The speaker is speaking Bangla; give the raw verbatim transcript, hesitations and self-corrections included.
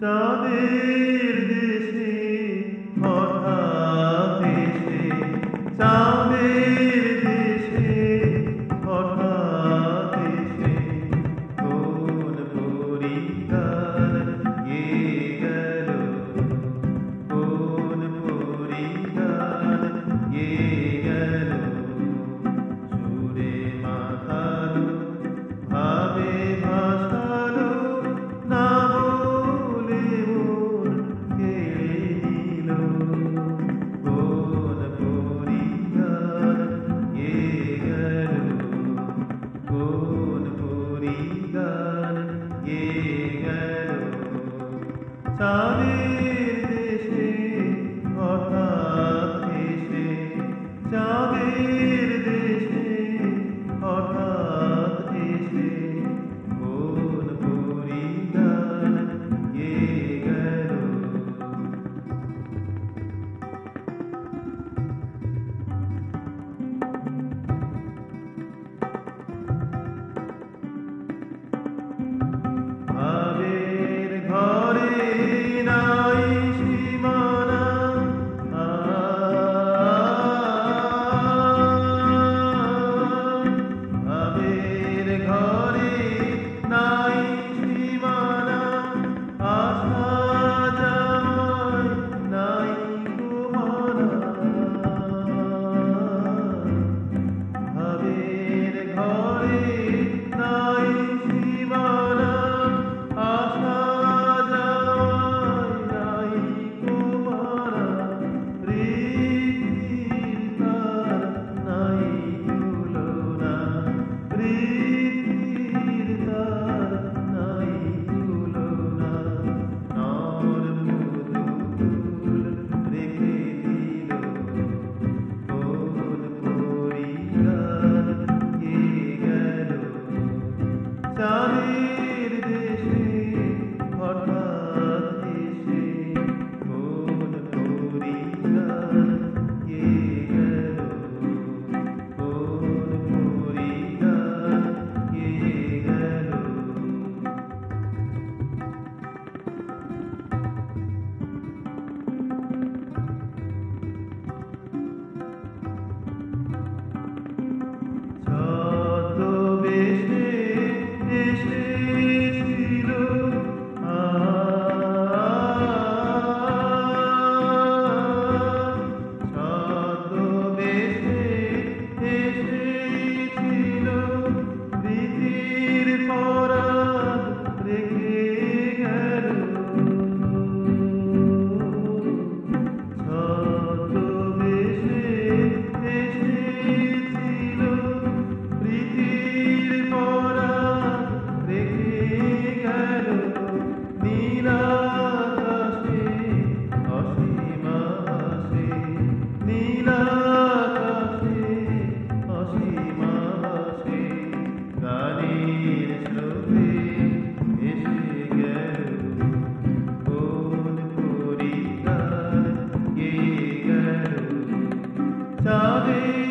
চাঁদের দেশে হঠাৎ এসে, চাঁদের দেশে হঠাৎ এসে কোন পরী গান গেয়ে গেল, কোন পরী গান গেয়ে গেল। সুরে মাতালো, ভাবে ভাসালো, না বলে মন কেড়ে নিল। কোন পরী গান গেয়ে গেল, কোন পরী গান গেয়ে গেল। চাঁদের দেশে হঠাৎ এসে, চাঁদের দেশে হঠাৎ এসে কোন পরী গান গেয়ে গেল। ভাবের ঘরে নাই সীমানা, ভাবের ঘরে নাই সীমানা, আসা যায় নাই গোমানা। ভাবের ঘরে নাই সীমানা, আসা যায় নাই গোমানা। রীতির তার নাই তুলনা, রীতির তার নাই তুলনা। নর মধুকুল রেখে দিল, কোন পরী গান গেয়ে গেল। চাঁদের দেশে হঠাৎ এসে কোন পরী গান গেয়ে গেল, কোন পরী গান গেয়ে গেল। ছদ্মবেশে এসেছিল, ছদ্মবেশে এসেছিল, প্রীতির পরাগ রেখে গেল। ছদ্মবেশে এসেছিল, প্রীতির পরাগ রেখে গেল। নীল আকাশে অসীম আকাশে, নীল আকাশে অসীম আকাশে গানের স্রোতে এসে গেল। কোন পরী গান গেয়ে গেল। চাঁদের